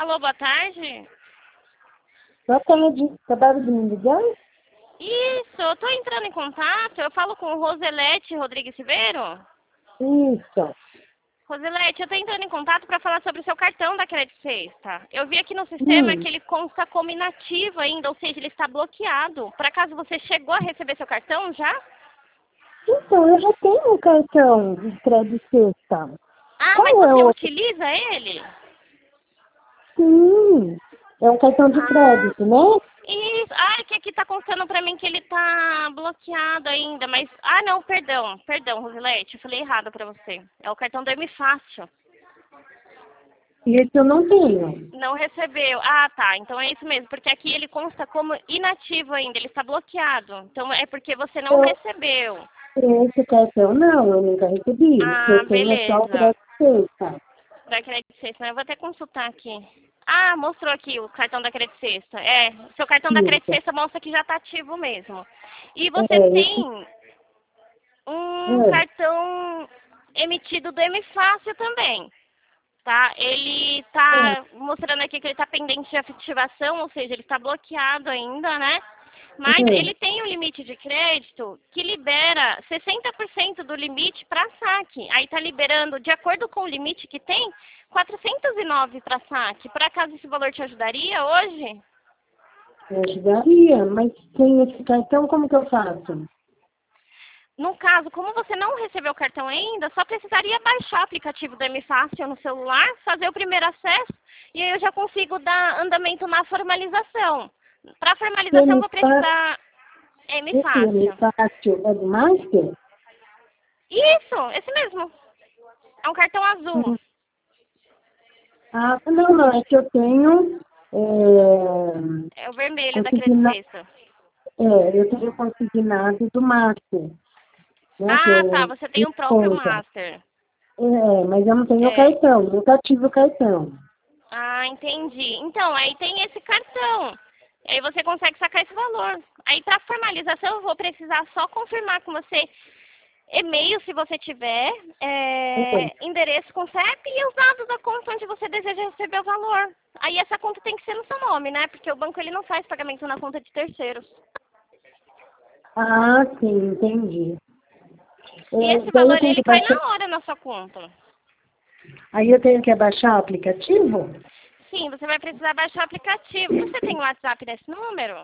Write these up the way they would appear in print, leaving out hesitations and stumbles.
Alô, boa tarde. Boa tarde. Acabaram de me ligar? Isso, eu tô entrando em contato. Eu falo com Roselete Rodrigues Ribeiro. Isso. Roselete, eu tô entrando em contato para falar sobre o seu cartão da Crédito Sexta. Eu vi aqui no sistema que ele consta como inativo ainda, ou seja, ele está bloqueado. Por acaso você chegou a receber seu cartão já? Então, eu já tenho um cartão de crédito sexta. Ah, mas Qual é você o... utiliza ele? Sim, é um cartão de crédito, né? Isso. Ah, é que aqui tá constando pra mim que ele tá bloqueado ainda, mas... Ah, não, perdão, Roselete, eu falei errado pra você. É o cartão do M-Fácil. E esse eu não tenho. Não recebeu. Ah, tá, então é isso mesmo, porque aqui ele consta como inativo ainda, ele está bloqueado. Então é porque você não recebeu. Esse cartão não, eu nunca recebi. Ah, Eu tenho só o beleza. crédito sexta. Da Crédito Sexta, eu vou até consultar aqui. Ah, mostrou aqui o cartão da Crédito Sexta. É, seu cartão da Crédito Isso. Sexta mostra que já está ativo mesmo. E você É, esse... tem um É. cartão emitido do M-Fácil também, tá? Ele É. tá mostrando aqui que ele está pendente de ativação, ou seja, ele está bloqueado ainda, né? Mas ele tem um limite de crédito que libera 60% do limite para saque. Aí está liberando, de acordo com o limite que tem, 409 para saque. Por acaso esse valor te ajudaria hoje? Eu ajudaria, mas sem esse cartão, como que eu faço? No caso, como você não recebeu o cartão ainda, só precisaria baixar o aplicativo do M-Fácil no celular, fazer o primeiro acesso e aí eu já consigo dar andamento na formalização. Para formalização, eu vou precisar Esse M-Fácil. M-Fácil é do Master? Isso, esse mesmo. É um cartão azul. Ah, não, é que eu tenho É o vermelho da Crédito consigna, Sexta. eu tenho consignado do Master, né, que Ah, tá, eu você tem fiz um próprio conta. Master. Mas eu não tenho o É. cartão, nunca tive o cartão. Ah, entendi. Então, aí tem esse cartão. Aí você consegue sacar esse valor. Aí para formalização eu vou precisar só confirmar com você e-mail, se você tiver, endereço com CEP e os dados da conta onde você deseja receber o valor. Aí essa conta tem que ser no seu nome, né? Porque o banco ele não faz pagamento na conta de terceiros. Ah, sim, entendi. E esse Daí eu valor tenho ele que cai baixar, na hora na sua conta. aí eu tenho que baixar o aplicativo? Sim, você vai precisar baixar o aplicativo. Você tem o WhatsApp desse número?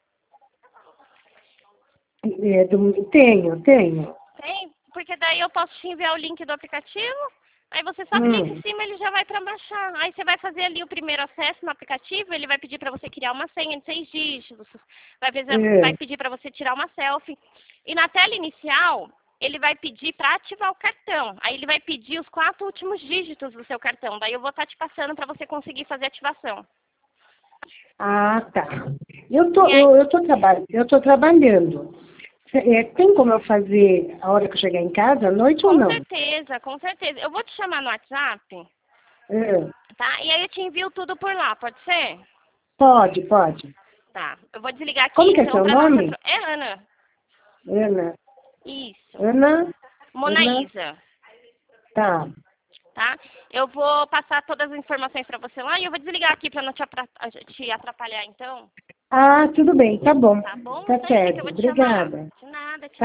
Tenho. Tem? Porque daí eu posso te enviar o link do aplicativo. Aí você só clica em cima e ele já vai para baixar. Aí você vai fazer ali o primeiro acesso no aplicativo. Ele vai pedir para você criar uma senha de 6 dígitos. Vai pedir para você tirar uma selfie. E na tela inicial, ele vai pedir para ativar o cartão. Aí ele vai pedir os 4 últimos dígitos do seu cartão. Daí eu vou estar te passando para você conseguir fazer a ativação. Ah, tá. E aí, Eu tô trabalhando. Tem como eu fazer a hora que eu chegar em casa, à noite ou com não? certeza, com certeza. Eu vou te chamar no WhatsApp, É, tá? E aí eu te envio tudo por lá, pode ser? pode. Tá. Eu vou desligar aqui Como que é então seu para nossa... nome? É Ana. Ana. Isso. Ana? Ana? Monaísa, Tá. tá? Eu vou passar todas as informações para você lá e eu vou desligar aqui para não te atrapalhar então. Ah, tudo bem, tá bom. Tá bom? Tá Só um instante que eu certo. vou te chamar. Obrigada. De